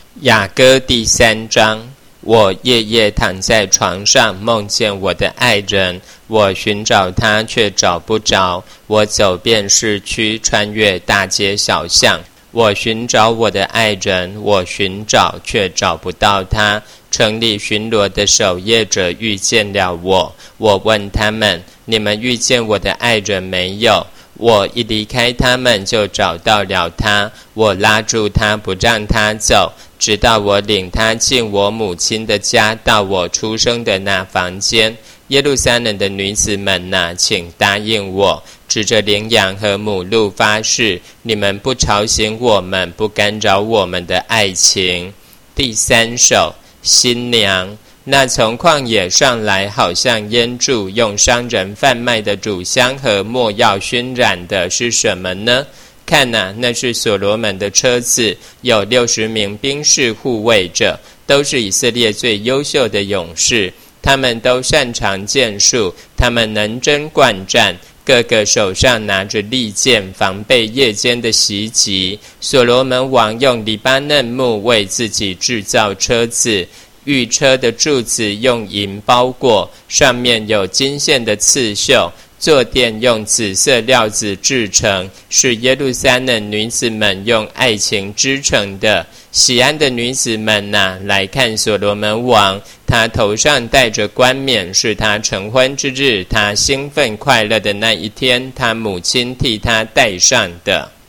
雅歌第3章，我夜夜躺在床上，梦见我的爱人，我寻找他却找不着。我走遍市区，穿越大街小巷，我寻找我的爱人，我寻找却找不到他。城里巡逻的守夜者遇见了我，我问他们：你们遇见我的爱人没有？我一离开他们就找到了他，我拉住他不让他走，直到我领他进我母亲的家，到我出生的那房间。耶路撒冷的女子们哪，请答应我，指着羚羊和母鹿发誓，你们不吵醒我们，不干扰我们的爱情。第3首，新娘。那从旷野上来，好像烟柱，用商人贩卖的乳香和没药熏染的是什么呢？看啊，那是所罗门的车子，有60名兵士护卫着，都是以色列最优秀的勇士，他们都擅长剑术，他们能征惯战，个个手上拿着利剑，防备夜间的袭击。所罗门王用黎巴嫩木为自己制造车子，御车的柱子用银包裹，上面有金线的刺绣，坐垫用紫色料子制成，是耶路撒冷女子们用爱情织成的。喜安的女子们哪，来看所罗门王，他头上戴着冠冕，是他成婚之日，他兴奋快乐的那一天，他母亲替他戴上的。